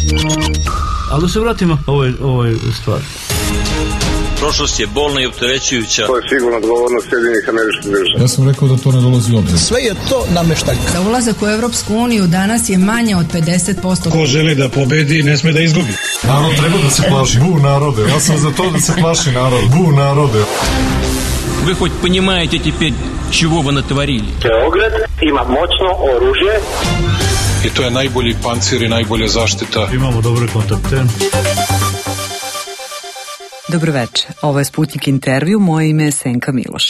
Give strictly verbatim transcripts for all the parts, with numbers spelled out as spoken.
Ali da se vratimo ovoj, ovoj stvari. Prošlost je bolna i opterećujuća. To je sigurno odgovornost Sjedinjenih Američkih Država. Ja sam rekao da to ne dolazi u obzir. Sve je to nameštaljka. Za ulazak u Evropsku uniju danas je manje od pedeset posto. Ko želi da pobedi, ne sme da izgubi. Narod treba da se plaši. Bu narode. Ja sam za to da se plaši narod. Bu narode. Вы хоть понимаете теперь, чего вы натворили? Beograd ima moćno oružje. I to je najbolji pancir i najbolja zaštita. Imamo dobre kontakte. Dobroveče, ovo je Sputnik intervju, moje ime je Senka Miloš.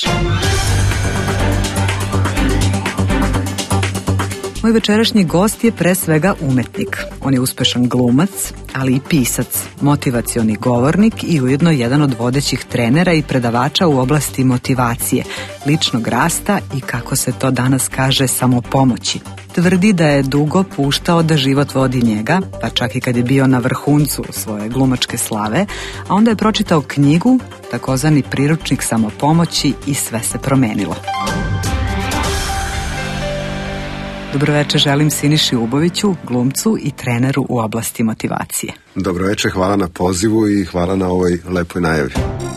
Moj večerašnji gost je pre svega umetnik. On je uspešan glumac, ali i pisac, motivacioni govornik i ujedno jedan od vodećih trenera i predavača u oblasti motivacije, ličnog rasta i, kako se to danas kaže, samopomoći. Tvrdi da je dugo puštao da život vodi njega, pa čak i kad je bio na vrhuncu svoje glumačke slave, a onda je pročitao knjigu, takozvani priručnik samopomoći, i sve se promenilo. Dobroveče, želim Siniši Uboviću, glumcu i treneru u oblasti motivacije. Dobroveče, hvala na pozivu i hvala na ovoj lepoj najavi.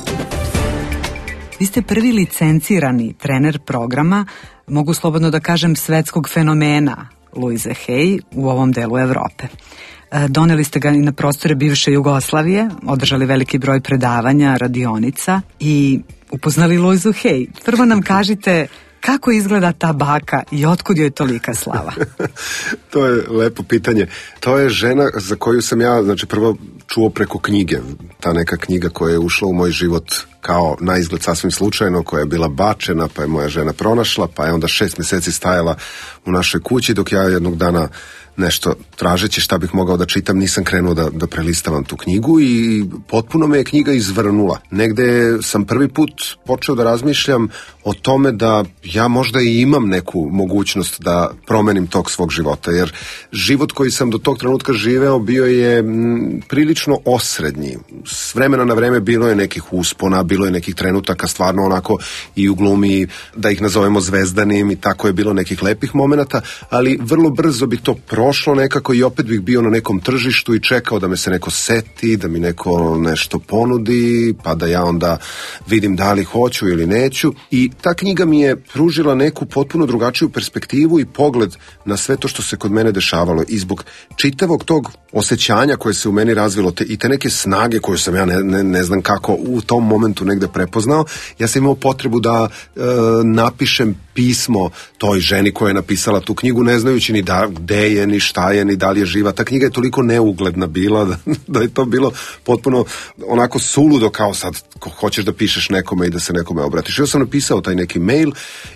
Vi ste prvi licencirani trener programa, mogu slobodno da kažem, svetskog fenomena Louise Hay u ovom delu Evrope. Doneli ste ga i na prostore bivše Jugoslavije, održali veliki broj predavanja, radionica i upoznali Louise Hay. Prvo nam kažite kako izgleda ta baka i otkud joj tolika slava? To je lepo pitanje. To je žena za koju sam ja, znači, prvo čuo preko knjige. Ta neka knjiga koja je ušla u moj život kao na izgled sasvim slučajno, koja je bila bačena, pa je moja žena pronašla, pa je onda šest mjeseci stajala u našoj kući, dok ja jednog dana nešto tražeći šta bih mogao da čitam, nisam krenuo da, da prelistavam tu knjigu i potpuno me je knjiga izvrnula. Negde sam prvi put počeo da razmišljam o tome da ja možda i imam neku mogućnost da promenim tok svog života, jer život koji sam do tog trenutka živeo bio je m, prilično osrednji. S vremena na vreme bilo je nekih uspona, bilo je nekih trenutaka stvarno onako i u glumi, da ih nazovemo zvezdanim, i tako je bilo nekih lepih momenata, ali vrlo brzo bi to prošlo nekako i opet bih bio na nekom tržištu i čekao da me se neko seti, da mi neko nešto ponudi, pa da ja onda vidim da li hoću ili neću. I ta knjiga mi je pružila neku potpuno drugačiju perspektivu i pogled na sve to što se kod mene dešavalo. I zbog čitavog tog osjećanja koje se u meni razvilo te, i te neke snage koje sam ja ne, ne, ne znam kako u tom momentu negde prepoznao, ja sam imao potrebu da e, napišem pismo toj ženi koja je napisala tu knjigu, ne znajući ni da, gde je, ni šta je, ni da li je živa. Ta knjiga je toliko neugledna bila da, da je to bilo potpuno onako suludo, kao sad ko hoćeš da pišeš nekome i da se nekome obratiš. Ja sam napisao taj neki mail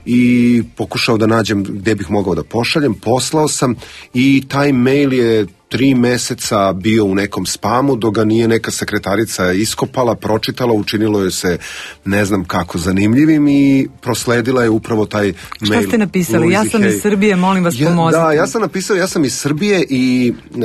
i pokušao da nađem gde bih mogao da pošaljem, poslao sam i taj mail je tri meseca bio u nekom spamu, dok ga nije neka sekretarica iskopala, pročitala, učinilo je se ne znam kako zanimljivim i prosledila je upravo taj Šta mail. Šta ste napisali? Louise Ja sam Hay. iz Srbije, molim vas, Ja, pomozite. da, ja sam napisao, ja sam iz Srbije i uh,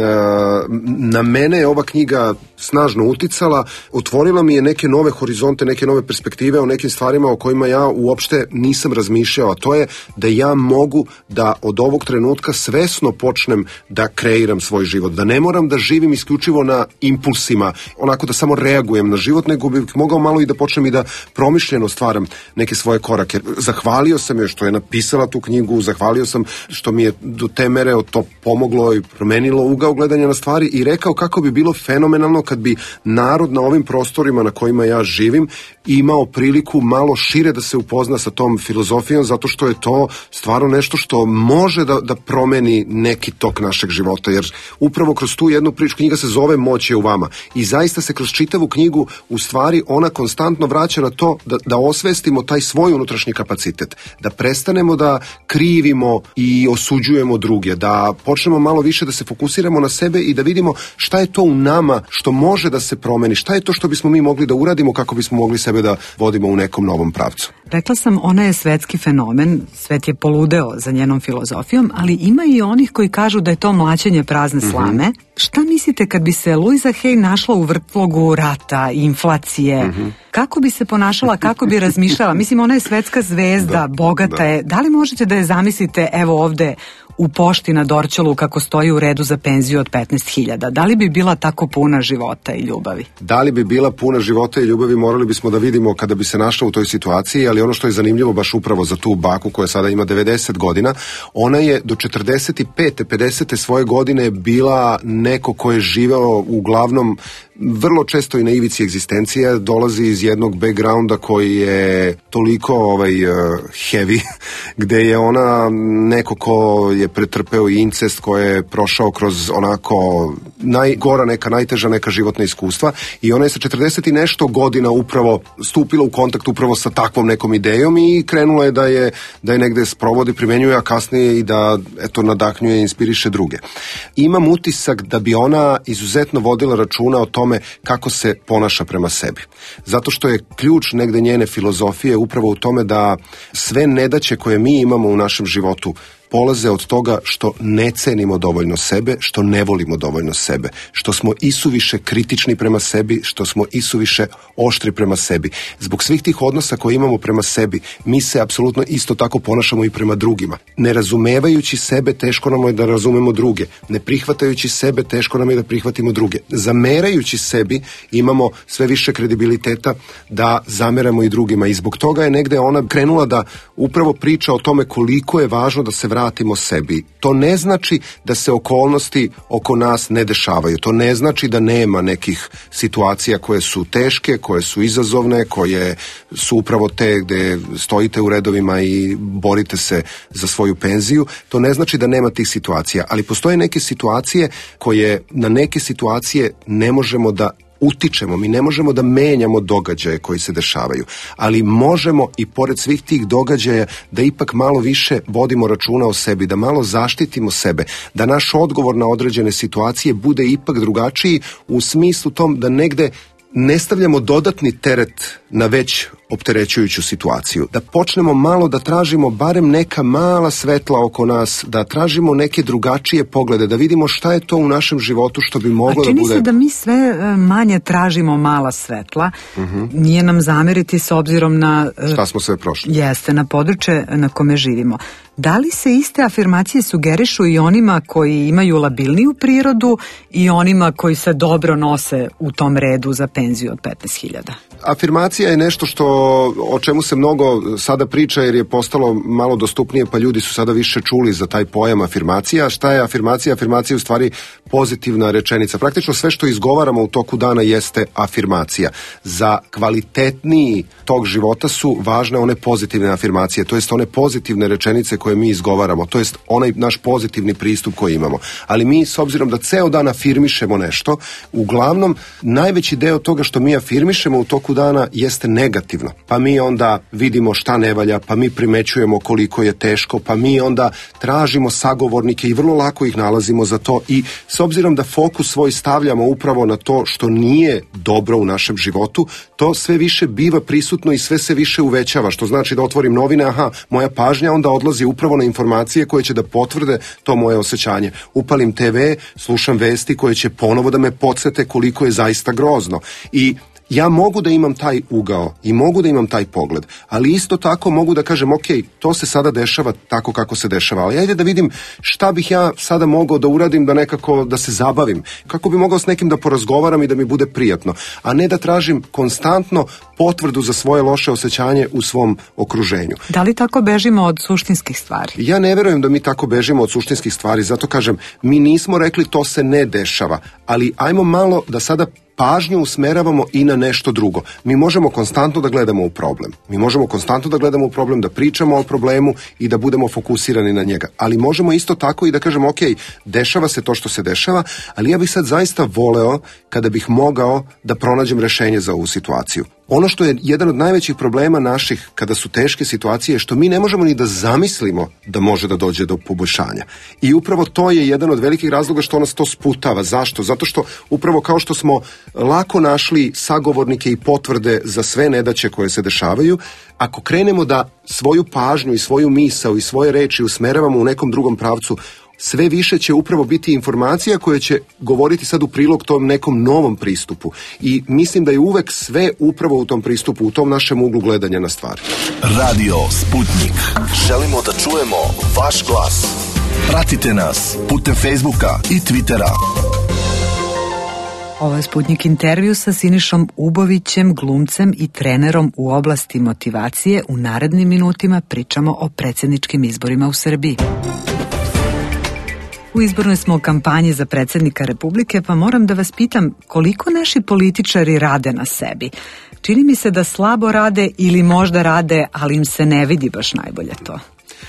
na mene je ova knjiga snažno uticala, otvorila mi je neke nove horizonte, neke nove perspektive o nekim stvarima o kojima ja uopšte nisam razmišljao, a to je da ja mogu da od ovog trenutka svesno počnem da kreiram svoj život, da ne moram da živim isključivo na impulsima, onako da samo reagujem na život, nego bih mogao malo i da počnem i da promišljeno stvaram neke svoje korake. Zahvalio sam joj što je napisala tu knjigu, zahvalio sam što mi je do te mere to pomoglo i promenilo ugao gledanja na stvari i rekao kako bi bilo fenomenalno kad bi narod na ovim prostorima na kojima ja živim imao priliku malo šire da se upozna sa tom filozofijom, zato što je to stvarno nešto što može da, da promeni neki tok našeg života, jer upravo kroz tu jednu priču, knjiga se zove Moć je u vama i zaista se kroz čitavu knjigu u stvari ona konstantno vraća na to da, da osvestimo taj svoj unutrašnji kapacitet, da prestanemo da krivimo i osuđujemo druge, da počnemo malo više da se fokusiramo na sebe i da vidimo šta je to u nama što može da se promeni, šta je to što bismo mi mogli da uradimo kako bismo mogli sebe da vodimo u nekom novom pravcu. Rekla sam, ona je svetski fenomen, svet je poludeo za njenom filozofijom, ali ima i onih koji kažu da je to mlaćenje prazne slame. Mm-hmm. Šta mislite kad bi se Louise Hay našla u vrtlogu rata, inflacije? Mm-hmm. kako bi se ponašala, kako bi razmišljala? Mislim, ona je svetska zvezda, da, bogata da. je. Da li možete da je zamislite, evo ovde u pošti na Dorćolu kako stoji u redu za penziju od petnaest hiljada? Da li bi bila tako puna života i ljubavi? Da li bi bila puna života i ljubavi, morali bismo da vidimo kada bi se našla u toj situaciji, ali ono što je zanimljivo baš upravo za tu baku koja sada ima devedeset godina, ona je do četrdeset pete pedesete svoje godine bila neko ko je živeo uglavnom vrlo često i na ivici egzistencije, dolazi iz jednog backgrounda koji je toliko ovaj, uh, heavy, gde je ona neko ko je pretrpeo incest, ko je prošao kroz onako najgora neka, najteža neka životna iskustva i ona je sa četrdeset i nešto godina upravo stupila u kontakt upravo sa takvom nekom idejom i krenula je da je, da je negde sprovodi, primenjuje, a kasnije i da eto nadahnjuje i inspiriše druge. Imam utisak da bi ona izuzetno vodila računa o tome kako se ponaša prema sebi. Zato što je ključ negde njene filozofije upravo u tome da sve nedaće koje mi imamo u našem životu polaze od toga što ne cenimo dovoljno sebe, što ne volimo dovoljno sebe, što smo isuviše kritični prema sebi, što smo isuviše oštri prema sebi. Zbog svih tih odnosa koje imamo prema sebi, mi se apsolutno isto tako ponašamo i prema drugima. Ne razumevajući sebe, teško nam je da razumemo druge. Ne prihvatajući sebe, teško nam je da prihvatimo druge. Zamerajući sebi, imamo sve više kredibiliteta da zameramo i drugima i zbog toga je negde ona krenula da upravo priča o tome koliko je važno da se vratimo sebi. To ne znači da se okolnosti oko nas ne dešavaju. To ne znači da nema nekih situacija koje su teške, koje su izazovne, koje su upravo te gde stojite u redovima i borite se za svoju penziju. To ne znači da nema tih situacija, ali postoje neke situacije koje na neke situacije ne možemo da utičemo, mi ne možemo da menjamo događaje koji se dešavaju, ali možemo i pored svih tih događaja da ipak malo više vodimo računa o sebi, da malo zaštitimo sebe, da naš odgovor na određene situacije bude ipak drugačiji u smislu tom da negde ne stavljamo dodatni teret na već opterećujuću situaciju. Da počnemo malo da tražimo barem neka mala svetla oko nas, da tražimo neke drugačije poglede, da vidimo šta je to u našem životu što bi moglo da bude... A čini se da mi sve manje tražimo mala svetla. Uh-huh. Nije nam zameriti s obzirom na... Šta smo sve prošli. Jeste, na područje na kome živimo. Da li se iste afirmacije sugerišu i onima koji imaju labilniju prirodu i onima koji se dobro nose u tom redu za penziju od petnaest hiljada? Afirmacija je nešto što, o čemu se mnogo sada priča jer je postalo malo dostupnije, pa ljudi su sada više čuli za taj pojam afirmacija. Šta je afirmacija? Afirmacija je u stvari pozitivna rečenica. Praktično sve što izgovaramo u toku dana jeste afirmacija. Za kvalitetniji tog života su važne one pozitivne afirmacije, to jest one pozitivne rečenice koje mi izgovaramo, to jest onaj naš pozitivni pristup koji imamo. Ali mi, s obzirom da ceo dan afirmišemo nešto, uglavnom najveći deo toga što mi afirmišemo u toku dana jeste negativno. Pa mi onda vidimo šta ne valja, pa mi primećujemo koliko je teško, pa mi onda tražimo sagovornike i vrlo lako ih nalazimo za to i s obzirom da fokus svoj stavljamo upravo na to što nije dobro u našem životu, to sve više biva prisutno i sve se više uvećava, što znači da otvorim novine, aha, moja pažnja onda odlazi upravo na informacije koje će da potvrde to moje osjećanje. Upalim te ve, slušam vesti koje će ponovo da me podsete koliko je zaista grozno. I ja mogu da imam taj ugao i mogu da imam taj pogled, ali isto tako mogu da kažem, ok, to se sada dešava tako kako se dešava, ali ajde da vidim šta bih ja sada mogao da uradim da nekako da se zabavim, kako bi mogao s nekim da porazgovaram i da mi bude prijatno, a ne da tražim konstantno potvrdu za svoje loše osjećanje u svom okruženju. Da li tako bežimo od suštinskih stvari? Ja ne verujem da mi tako bežimo od suštinskih stvari, zato kažem, mi nismo rekli to se ne dešava, ali ajmo malo da sada pažnju usmeravamo i na nešto drugo. Mi možemo konstantno da gledamo u problem. Mi možemo konstantno da gledamo u problem, da pričamo o problemu i da budemo fokusirani na njega. Ali možemo isto tako i da kažemo, ok, dešava se to što se dešava, ali ja bih sad zaista voleo kada bih mogao da pronađem rešenje za ovu situaciju. Ono što je jedan od najvećih problema naših kada su teške situacije je što mi ne možemo ni da zamislimo da može da dođe do poboljšanja. I upravo to je jedan od velikih razloga što nas to sputava. Zašto? Zato što upravo kao što smo lako našli sagovornike i potvrde za sve nedaće koje se dešavaju, ako krenemo da svoju pažnju i svoju misao i svoje reči usmeravamo u nekom drugom pravcu, sve više će upravo biti informacija koja će govoriti sad u prilog tom nekom novom pristupu. I mislim da je uvek sve upravo u tom pristupu, u tom našem uglu gledanja na stvari. Radio Sputnik. Želimo da čujemo vaš glas. Pratite nas putem Facebooka i Twittera. Ovo je Sputnik intervju sa Sinišom Ubovićem, glumcem i trenerom u oblasti motivacije. U narednim minutima pričamo o predsjedničkim izborima u Srbiji. U izbornoj smo kampanji za predsjednika Republike, pa moram da vas pitam koliko naši političari rade na sebi. Čini mi se da slabo rade ili možda rade, ali im se ne vidi baš najbolje to.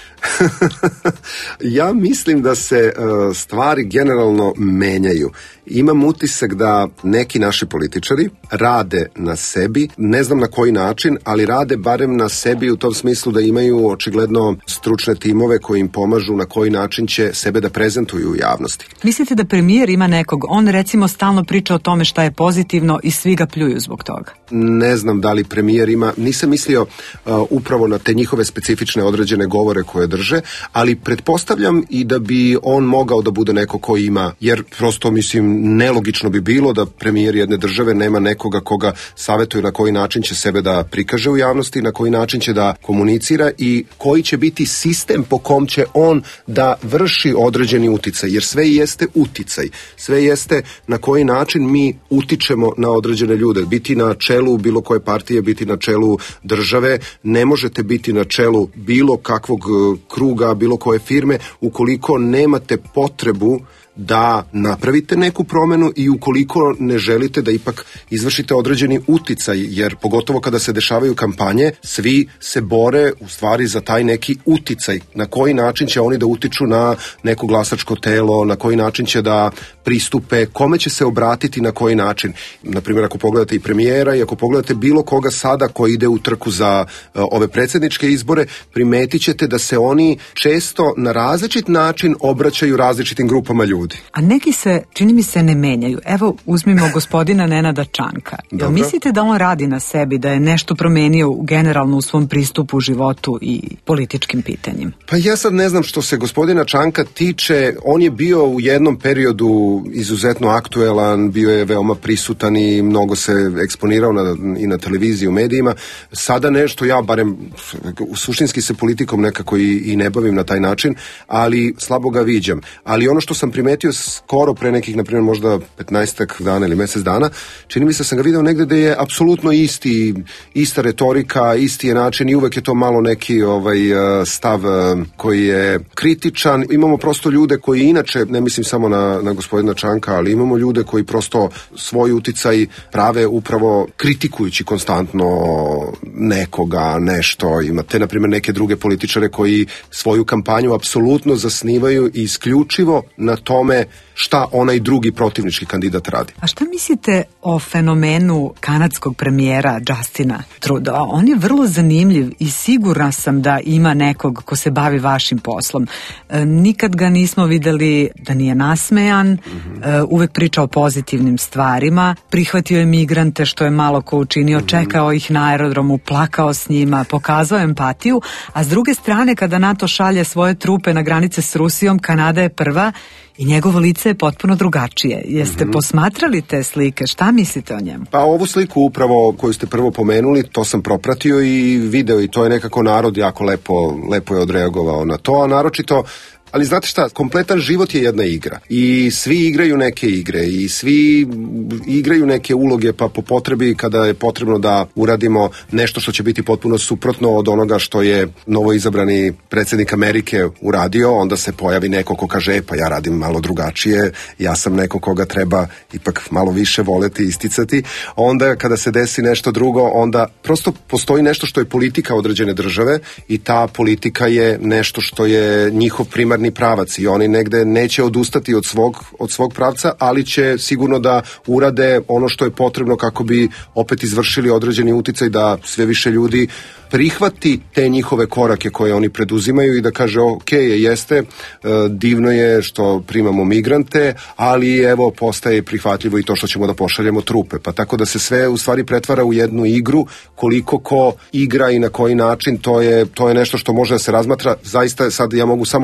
Ja mislim da se uh, stvari generalno menjaju. Imam utisak da neki naši političari rade na sebi, ne znam na koji način, ali rade barem na sebi u tom smislu da imaju očigledno stručne timove koji im pomažu na koji način će sebe da prezentuju u javnosti. Mislite da premijer ima nekog? On recimo stalno priča o tome šta je pozitivno i svi ga pljuju zbog toga. Ne znam da li premijer ima, nisam mislio uh, upravo na te njihove specifične određene govore koje drže, ali pretpostavljam i da bi on mogao da bude neko ko ima, jer prosto mislim nelogično bi bilo da premijer jedne države nema nekoga koga savjetuje na koji način će sebe da prikaže u javnosti, na koji način će da komunicira i koji će biti sistem po kom će on da vrši određeni uticaj, jer sve jeste uticaj, sve jeste na koji način mi utičemo na određene ljude. Biti na čelu bilo koje partije, biti na čelu države, ne možete biti na čelu bilo kakvog kruga, bilo koje firme ukoliko nemate potrebu da napravite neku promenu i ukoliko ne želite da ipak izvršite određeni uticaj, jer pogotovo kada se dešavaju kampanje, svi se bore u stvari za taj neki uticaj, na koji način će oni da utiču na neko glasačko telo, na koji način će da pristupe, kome će se obratiti, na koji način. Naprimjer, ako pogledate i premijera i ako pogledate bilo koga sada koji ide u trku za uh, ove predsjedničke izbore, primetit ćete da se oni često na različit način obraćaju različitim grupama ljudi. A neki se, čini mi se, ne menjaju. Evo, uzmimo gospodina Nenada Čanka. Jel mislite da on radi na sebi, da je nešto promenio generalno u svom pristupu u životu i političkim pitanjima? Pa ja sad ne znam što se gospodina Čanka tiče. On je bio u jednom periodu izuzetno aktuelan, bio je veoma prisutan i mnogo se eksponirao na, i na televiziji, u medijima. Sada nešto, ja barem suštinski se politikom nekako i, i ne bavim na taj način, ali slabo ga viđam. Ali ono što sam primetio skoro pre nekih, na primjer, možda petnaestak dana ili mjesec dana, čini mi se sam ga video negde da je apsolutno isti, ista retorika, isti je način i uvek je to malo neki ovaj stav koji je kritičan. Imamo prosto ljude koji inače, ne mislim samo na, na gospodina Čanka, ali imamo ljude koji prosto svoj uticaj prave upravo kritikujući konstantno nekoga, nešto. Imate, na primjer, neke druge političare koji svoju kampanju apsolutno zasnivaju i isključivo na tome šta onaj drugi protivnički kandidat radi. A šta mislite o fenomenu kanadskog premijera Justina Trudeau? On je vrlo zanimljiv i sigurna sam da ima nekog ko se bavi vašim poslom. E, nikad ga nismo videli da nije nasmejan, mm-hmm. e, uvek priča o pozitivnim stvarima, prihvatio je migrante što je malo ko učinio, mm-hmm. čekao ih na aerodromu, plakao s njima, pokazao empatiju, a s druge strane kada NATO šalje svoje trupe na granice s Rusijom, Kanada je prva i njegovo lice je potpuno drugačije. Jeste mm-hmm. posmatrali te slike? Šta mislite o njemu? Pa ovu sliku upravo koju ste prvo pomenuli, to sam propratio i video i to je nekako narod jako lepo, lepo je odreagovao na to, a naročito. Ali znate šta, kompletan život je jedna igra i svi igraju neke igre i svi igraju neke uloge, pa po potrebi kada je potrebno da uradimo nešto što će biti potpuno suprotno od onoga što je novoizabrani predsjednik Amerike uradio, onda se pojavi neko ko kaže, e, pa ja radim malo drugačije, ja sam neko koga treba ipak malo više voleti, isticati. Onda kada se desi nešto drugo, onda prosto postoji nešto što je politika određene države i ta politika je nešto što je njihov primar pravac i oni negde neće odustati od svog, od svog pravca, ali će sigurno da urade ono što je potrebno kako bi opet izvršili određeni uticaj da sve više ljudi prihvati te njihove korake koje oni preduzimaju i da kaže ok, jeste, divno je što primamo migrante, ali evo postaje prihvatljivo i to što ćemo da pošaljemo trupe. Pa tako da se sve u stvari pretvara u jednu igru, koliko ko igra i na koji način, to je, to je nešto što može da se razmatra. Zaista sad ja mogu samo da nagađam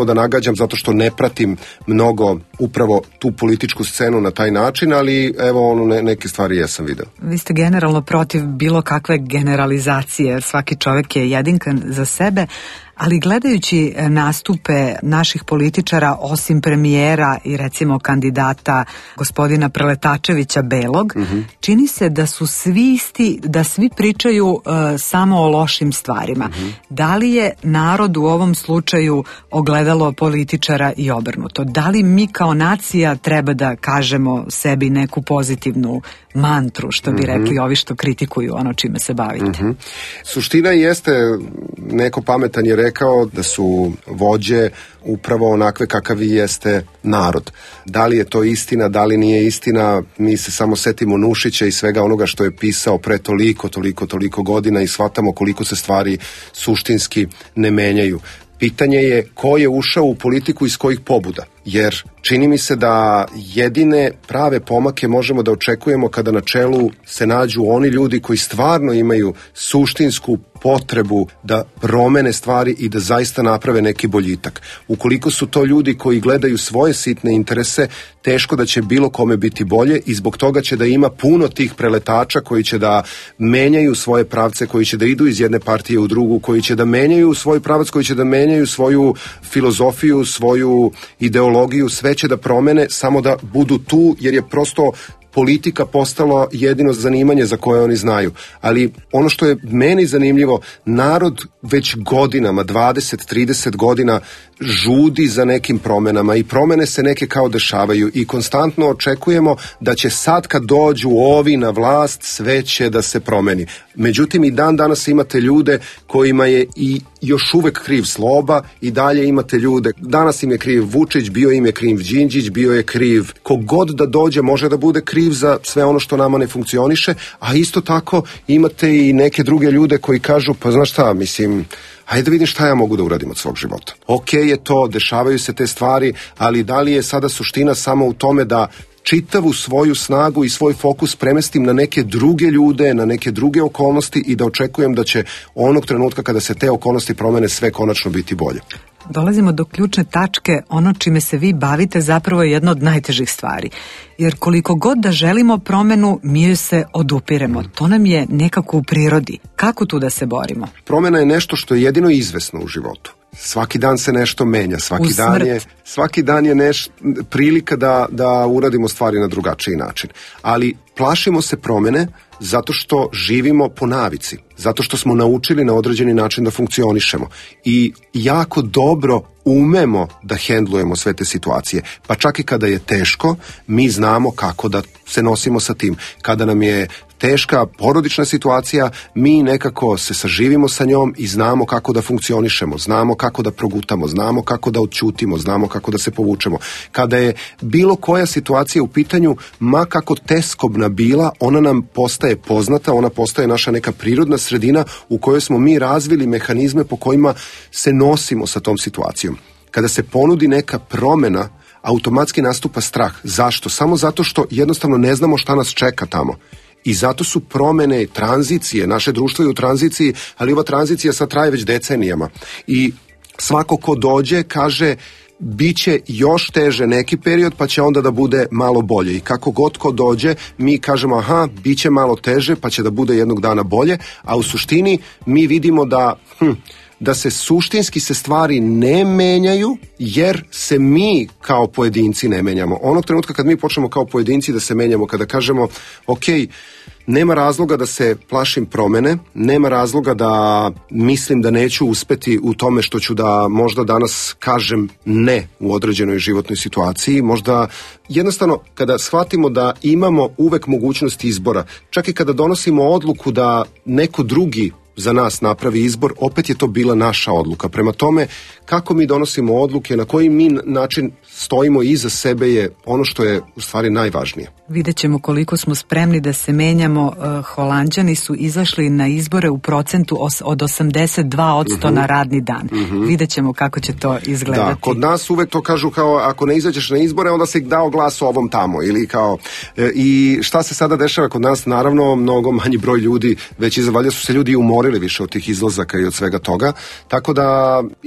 svađam zato što ne pratim mnogo upravo tu političku scenu na taj način, ali evo ono, ne, neke stvari jesam video. Vi ste generalno protiv bilo kakve generalizacije, jer svaki čovjek je jedinkan za sebe, ali gledajući nastupe naših političara, osim premijera i recimo kandidata gospodina Preletačevića Belog, mm-hmm. čini se da su svi isti, da svi pričaju uh, samo o lošim stvarima. Mm-hmm. Da li je narod u ovom slučaju ogledalo političara i obrnuto? Da li mi kao nacija treba da kažemo sebi neku pozitivnu mantru, što bi mm-hmm. rekli ovi što kritikuju ono čime se bavite? Mm-hmm. Suština jeste, neko pametan je rekao da su vođe upravo onakve kakav i jeste narod. Da li je to istina, da li nije istina, mi se samo setimo Nušića i svega onoga što je pisao pre toliko, toliko, toliko godina i shvatamo koliko se stvari suštinski ne menjaju. Pitanje je ko je ušao u politiku iz kojih pobuda, jer čini mi se da jedine prave pomake možemo da očekujemo kada na čelu se nađu oni ljudi koji stvarno imaju suštinsku potrebu da promene stvari i da zaista naprave neki boljitak. Ukoliko su to ljudi koji gledaju svoje sitne interese, teško da će bilo kome biti bolje i zbog toga će da ima puno tih preletača koji će da menjaju svoje pravce, koji će da idu iz jedne partije u drugu, koji će da menjaju svoj pravac, koji će da menjaju svoju filozofiju, svoju ideologiju, sve će da promene samo da budu tu, jer je prosto politika postala jedino zanimanje za koje oni znaju. Ali ono što je meni zanimljivo, narod već godinama, dvadeset trideset godina žudi za nekim promenama i promene se neke kao dešavaju i konstantno očekujemo da će sad kad dođu ovi na vlast sve će da se promeni. Međutim i dan danas imate ljude kojima je i još uvek kriv Sloba i dalje imate ljude, danas im je kriv Vučić, bio im je kriv Đinđić, bio je kriv kogod da dođe može da bude kriv za sve ono što nama ne funkcioniše, a isto tako imate i neke druge ljude koji kažu pa znaš šta, mislim, hajde da vidim šta ja mogu da uradim od svog života. Ok je to, dešavaju se te stvari, ali da li je sada suština samo u tome da čitavu svoju snagu i svoj fokus premestim na neke druge ljude, na neke druge okolnosti i da očekujem da će onog trenutka kada se te okolnosti promene sve konačno biti bolje. Dolazimo do ključne tačke, ono čime se vi bavite zapravo je jedna od najtežih stvari. Jer koliko god da želimo promenu, mi joj se odupiremo. To nam je nekako u prirodi. Kako tu da se borimo? Promena je nešto što je jedino izvesno u životu. Svaki dan se nešto menja, svaki dan je, svaki dan je neš, prilika da, da uradimo stvari na drugačiji način. Ali plašimo se promene zato što živimo po navici, zato što smo naučili na određeni način da funkcionišemo i jako dobro umemo da hendlujemo sve te situacije. Pa čak i kada je teško, mi znamo kako da se nosimo sa tim. Kada nam je teška porodična situacija, mi nekako se saživimo sa njom i znamo kako da funkcionišemo, znamo kako da progutamo, znamo kako da odćutimo, znamo kako da se povučemo. Kada je bilo koja situacija u pitanju, ma kako teskobna bila, ona nam postaje poznata, ona postaje naša neka prirodna sredina u kojoj smo mi razvili mehanizme po kojima se nosimo sa tom situacijom. Kada se ponudi neka promena, automatski nastupa strah. Zašto? Samo zato što jednostavno ne znamo šta nas čeka tamo. I zato su promene i tranzicije, naše društvo je u tranziciji, ali ova tranzicija sad traje već decenijama. I svako ko dođe kaže biće još teže neki period pa će onda da bude malo bolje. I kako god ko dođe, mi kažemo aha, biće malo teže pa će da bude jednog dana bolje, a u suštini mi vidimo da... Hm, da se suštinski se stvari ne menjaju jer se mi kao pojedinci ne menjamo. Onog trenutka kad mi počnemo kao pojedinci da se menjamo, kada kažemo ok, nema razloga da se plašim promene, nema razloga da mislim da neću uspeti u tome što ću da možda danas kažem ne u određenoj životnoj situaciji, možda jednostavno kada shvatimo da imamo uvek mogućnost izbora, čak i kada donosimo odluku da neko drugi za nas napravi izbor, opet je to bila naša odluka. Prema tome, kako mi donosimo odluke, na koji mi način stojimo iza sebe je ono što je u stvari najvažnije. Vidjet ćemo koliko smo spremni da se menjamo. Holanđani su izašli na izbore u procentu od osamdeset dva posto uh-huh. na radni dan. Uh-huh. Vidjet ćemo kako će to izgledati. Da, kod nas uvek to kažu kao ako ne izađeš na izbore, onda si dao glas ovom tamo. Ili kao, e, i šta se sada dešava kod nas? Naravno, mnogo manji broj ljudi, već izvalja su se ljudi umorili više od tih izlazaka i od svega toga. Tako da, i to je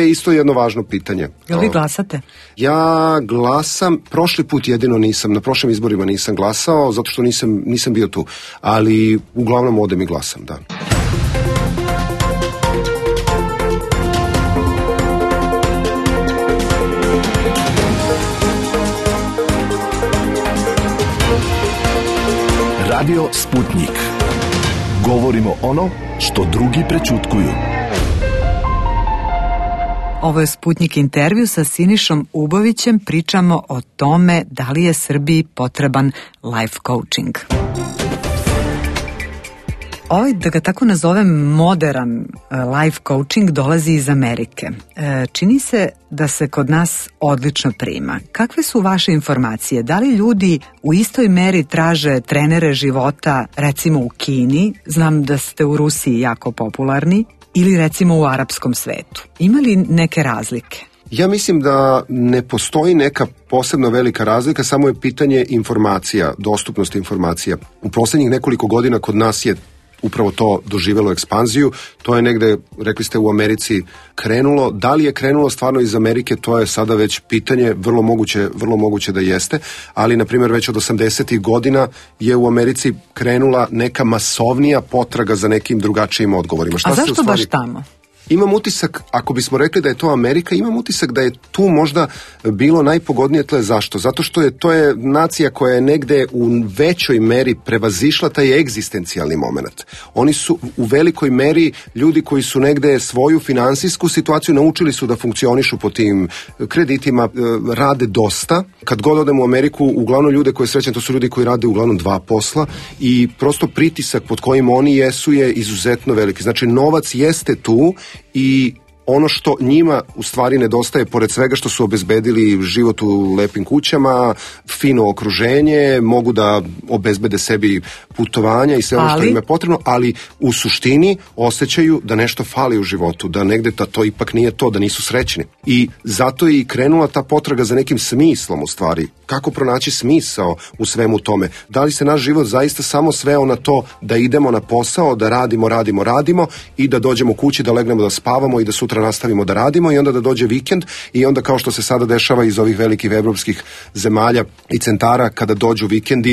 je isto jedno važno pitanje. Jel vi glasate? Ja glasam, prošli put jedino nisam, na prošlim izborima nisam glasao, zato što nisam, nisam bio tu. Ali uglavnom odem i glasam, da. Radio Sputnik. Govorimo ono što drugi prećutkuju. Ovo je Sputnik intervju sa Sinišom Ubovićem. Pričamo o tome da li je Srbiji potreban life coaching. Ovaj, da ga tako nazovem, modern life coaching dolazi iz Amerike. E, čini se da se kod nas odlično prima. Kakve su vaše informacije? Da li ljudi u istoj meri traže trenere života, recimo u Kini, znam da ste u Rusiji jako popularni, ili recimo u arapskom svetu? Ima li neke razlike? Ja mislim da ne postoji neka posebno velika razlika, samo je pitanje informacija, dostupnosti informacija. U posljednjih nekoliko godina kod nas je upravo to doživjelo ekspanziju. To je negde, rekli ste, u Americi krenulo. Da li je krenulo stvarno iz Amerike, to je sada već pitanje, vrlo moguće, vrlo moguće da jeste, ali na primjer već od osamdesetih godina je u Americi krenula neka masovnija potraga za nekim drugačijim odgovorima. Šta A zašto se u stvari... baš tamo? Imam utisak, ako bismo rekli da je to Amerika, imam utisak da je tu možda bilo najpogodnije tle. Zašto? Zato što je to je nacija koja je negde u većoj meri prevazišla taj egzistencijalni moment. Oni su u velikoj meri ljudi koji su negde svoju finansijsku situaciju naučili su da funkcionišu po tim kreditima, rade dosta. Kad god odem u Ameriku, uglavnom ljude koje srećem, to su ljudi koji rade uglavnom dva posla i prosto pritisak pod kojim oni jesu je izuzetno veliki. Znači, novac jeste tu i ono što njima u stvari nedostaje, pored svega što su obezbedili život u lepim kućama, fino okruženje, mogu da obezbede sebi putovanja i sve ono što im je potrebno, ali u suštini osjećaju da nešto fali u životu, da negde da to ipak nije to, da nisu srećni. I zato je i krenula ta potraga za nekim smislom u stvari. Kako pronaći smisao u svemu tome? Da li se naš život zaista samo sveo na to da idemo na posao, da radimo, radimo, radimo i da dođemo kući, da legnemo, da spavamo i da sutra nastavimo da radimo i onda da dođe vikend i onda kao što se sada dešava iz ovih velikih evropskih zemalja i centara kada dođu vikendi,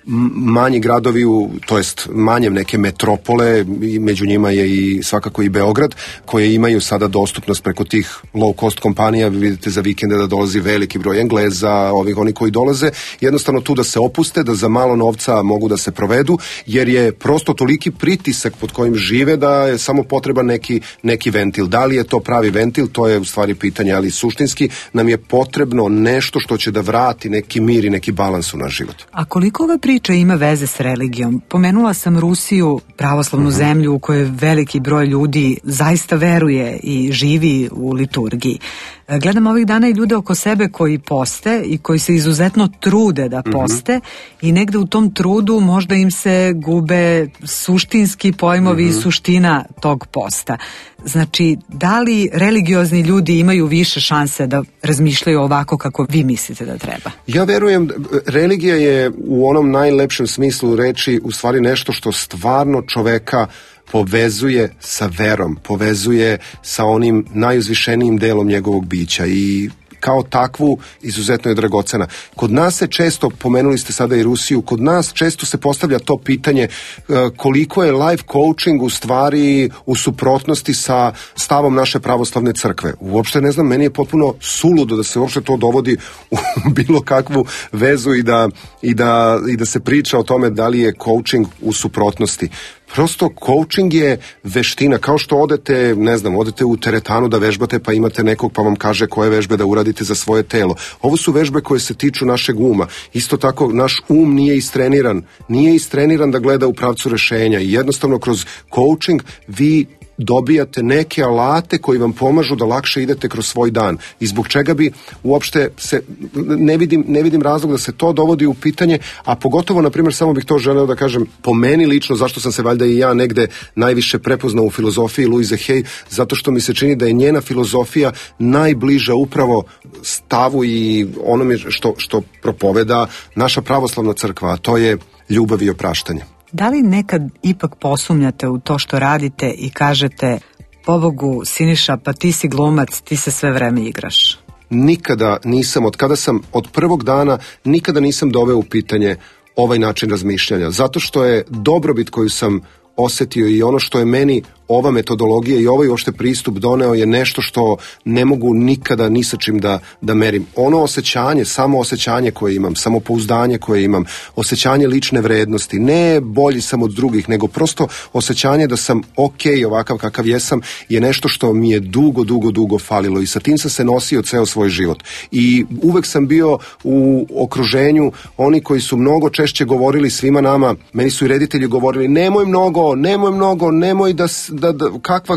manji gradovi, u, to jest manje neke metropole, i među njima je i svakako i Beograd, koje imaju sada dostupnost preko tih low cost kompanija. Vi vidite za vikende da dolazi veliki broj Engleza, ovih oni koji dolaze, jednostavno tu da se opuste, da za malo novca mogu da se provedu, jer je prosto toliki pritisak pod kojim žive da je samo potreban neki, neki ventil. Da li je to pravi ventil, to je u stvari pitanje, ali suštinski nam je potrebno nešto što će da vrati neki mir i neki balans u naš život. A koliko ove priča ima veze s religijom? Pomenula sam Rusiju, pravoslavnu uh-huh. zemlju u kojoj veliki broj ljudi zaista veruje i živi u liturgiji. Gledam ovih dana i ljude oko sebe koji poste i koji se izuzetno trude da poste uh-huh. i negde u tom trudu možda im se gube suštinski pojmovi uh-huh. i suština tog posta. Znači, da li religiozni ljudi imaju više šanse da razmišljaju ovako kako vi mislite da treba? Ja verujem, religija je u onom najlepšem smislu reči u stvari nešto što stvarno čoveka povezuje sa verom, povezuje sa onim najuzvišenijim delom njegovog bića i kao takvu izuzetno je dragocena. Kod nas se često, pomenuli ste sada i Rusiju, kod nas često se postavlja to pitanje koliko je life coaching u stvari u suprotnosti sa stavom naše pravoslavne crkve. Uopšte ne znam, meni je potpuno suludo da se uopšte to dovodi u bilo kakvu vezu i da, i da, i da se priča o tome da li je coaching u suprotnosti. Prosto coaching je veština, kao što odete, ne znam, odete u teretanu da vežbate pa imate nekog pa vam kaže koje vežbe da uradite za svoje telo. Ovo su vežbe koje se tiču našeg uma. Isto tako, naš um nije istreniran, nije istreniran da gleda u pravcu rešenja i jednostavno kroz coaching vi dobijate neke alate koji vam pomažu da lakše idete kroz svoj dan. I zbog čega bi uopšte se, ne vidim, ne vidim razlog da se to dovodi u pitanje, a pogotovo, na primjer, samo bih to želeo da kažem, po meni lično, zašto sam se valjda i ja negde najviše prepoznao u filozofiji Louise Hay, zato što mi se čini da je njena filozofija najbliža upravo stavu i onome što, što propoveda naša pravoslavna crkva, a to je ljubav i opraštanje. Da li nekad ipak posumnjate u to što radite i kažete Pobogu, Siniša, pa ti si glumac, ti se sve vreme igraš. Nikada nisam, od kada sam, od prvog dana, nikada nisam doveo u pitanje ovaj način razmišljanja. Zato što je dobrobit koju sam osetio i ono što je meni ova metodologija i ovaj uopšte pristup doneo je nešto što ne mogu nikada ni sa čim da, da merim. Ono osjećanje, samo osjećanje koje imam, samopouzdanje koje imam, osjećanje lične vrednosti, ne bolji sam od drugih, nego prosto osjećanje da sam ok ovakav kakav jesam je nešto što mi je dugo, dugo, dugo falilo i sa tim sam se nosio ceo svoj život. I uvek sam bio u okruženju oni koji su mnogo češće govorili svima nama, meni su i reditelji govorili nemoj mnogo, nemoj mnogo, nemoj da Da, da, kakva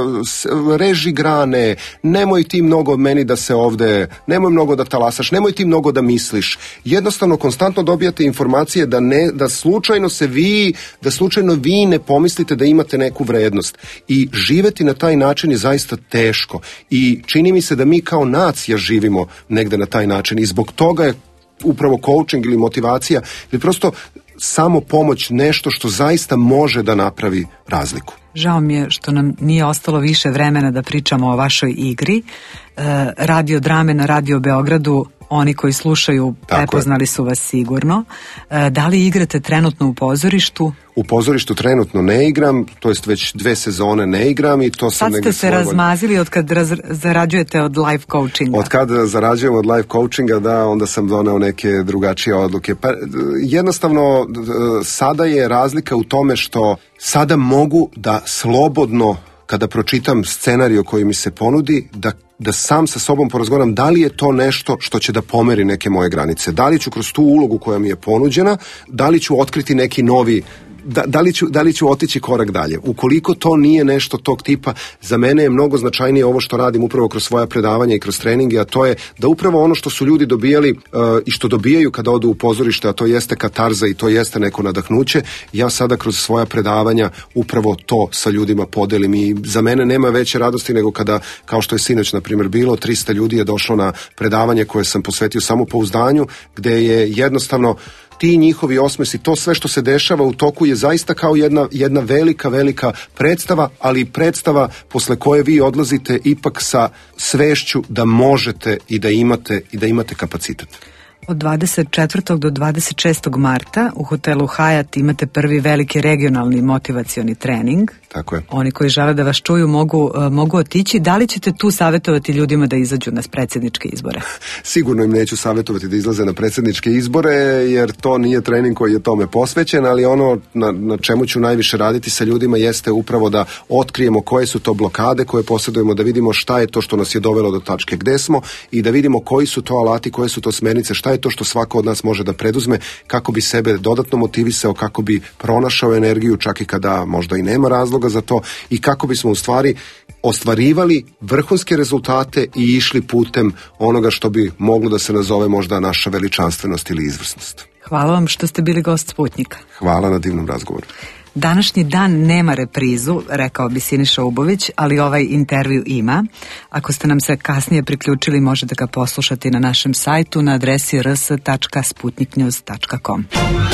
uh, reži grane, nemoj ti mnogo meni da se ovde, nemoj mnogo da talasaš, nemoj ti mnogo da misliš. Jednostavno, konstantno dobijate informacije da, ne, da slučajno se vi, da slučajno vi ne pomislite da imate neku vrednost. I živeti na taj način je zaista teško. I čini mi se da mi kao nacija živimo negde na taj način. I zbog toga je upravo coaching ili motivacija ili prosto samo pomoć nešto što zaista može da napravi razliku. Žao mi je što nam nije ostalo više vremena da pričamo o vašoj igri. E, radio drame na Radio Beogradu, oni koji slušaju prepoznali su vas sigurno. E, da li igrate trenutno u pozorištu? U pozorištu trenutno ne igram, to jest već dve sezone ne igram i to sam negdje Sad ste se razmazili od kad raz, zarađujete od live coachinga. Od kad zarađujem od live coachinga, da, onda sam doneo neke drugačije odluke. Pa, jednostavno, sada je razlika u tome što sada mogu da slobodno, kada pročitam scenarij koji mi se ponudi, da da sam sa sobom porazgovaram da li je to nešto što će da pomeri neke moje granice. Da li ću kroz tu ulogu koja mi je ponuđena, da li ću otkriti neki novi Da, da, li ću, da li ću otići korak dalje. Ukoliko to nije nešto tog tipa, za mene je mnogo značajnije ovo što radim upravo kroz svoja predavanja i kroz treninge, a to je da upravo ono što su ljudi dobijali uh, i što dobijaju kada odu u pozorište, a to jeste katarza i to jeste neko nadahnuće, ja sada kroz svoja predavanja upravo to sa ljudima podelim i za mene nema veće radosti nego kada, kao što je sinoć na primjer bilo, trista ljudi je došlo na predavanje koje sam posvetio samopouzdanju, gde je jednostavno ti njihovi osmesi, to sve što se dešava u toku je zaista kao jedna, jedna velika, velika predstava, ali predstava posle koje vi odlazite ipak sa svešću da možete i da imate i da imate kapacitet. Od dvadeset četvrtog do dvadeset šestog marta u hotelu Hyatt imate prvi veliki regionalni motivacioni trening. Tako je. Oni koji žele da vas čuju mogu, mogu otići. Da li ćete tu savjetovati ljudima da izađu na predsjedničke izbore? Sigurno im neću savjetovati da izlaze na predsjedničke izbore, jer to nije trening koji je tome posvećen, ali ono na, na čemu ću najviše raditi sa ljudima jeste upravo da otkrijemo koje su to blokade koje posjedujemo, da vidimo šta je to što nas je dovelo do tačke gde smo i da vidimo koji su to alati, koje su to smernice, šta je to što svako od nas može da preduzme kako bi sebe dodatno motivisao, kako bi pronašao energiju čak i kada možda i nema razloga za to i kako bismo u stvari ostvarivali vrhunske rezultate i išli putem onoga što bi moglo da se nazove možda naša veličanstvenost ili izvrsnost. Hvala vam što ste bili gost Sputnika. Hvala na divnom razgovoru. Današnji dan nema reprizu, rekao bi Siniša Ubović, ali ovaj intervju ima. Ako ste nam se kasnije priključili, možete ga poslušati na našem sajtu na adresi r s tačka sputnik news tačka com.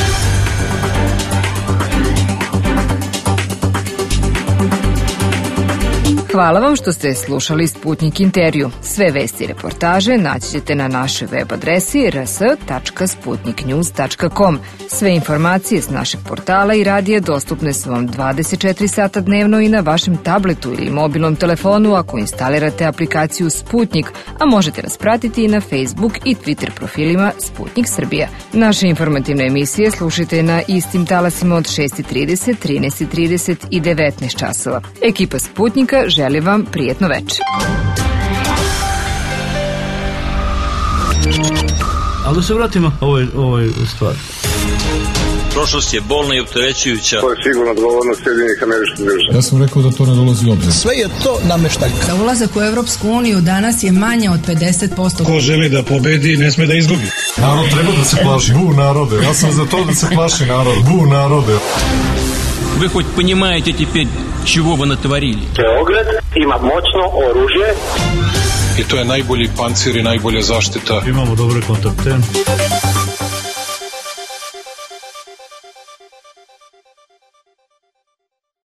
Hvala vam što ste slušali Sputnik intervju. Sve vesti i reportaže naći ćete na našoj web adresi r s tačka sputnik news tačka com. Sve informacije s našeg portala i radija dostupne su vam dvadeset četiri sata dnevno i na vašem tabletu ili mobilnom telefonu ako instalirate aplikaciju Sputnik, a možete nas pratiti i na Facebook i Twitter profilima Sputnik Srbija. Naše informativne emisije slušajte na istim talasima od šest i trideset, trinaest i trideset i devetnaest časova. Ekipa Sputnika želi vam prijetno večer. Ali da se vratimo ovoj, ovoj stvari. Prošlost je bolna i opterećujuća. To je sigurno odgovornost Sjedinjenih Američkih Država. Ja sam rekao da to ne dolazi u obzir. Sve je to nameštaljka. Za ulazak u Evropsku uniju danas je manje od pedeset posto. Ko želi da pobedi, ne sme da izgubi. Narod treba da se plaši. Bu narode. Ja sam za to da se plaši narod. Bu narode. Вы хоть понимаете теперь, чего вы натворили? Beograd ima moćno oružje. I to je najbolji pancir i najbolja zaštita. Imamo dobre kontakte.